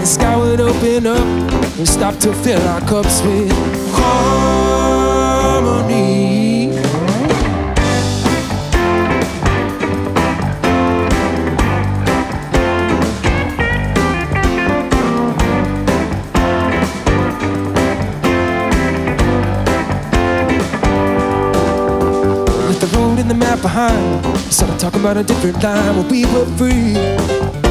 the sky would open up and stop to fill our cups with harmony. Left the road and the map behind, started talking about a different time when we were free.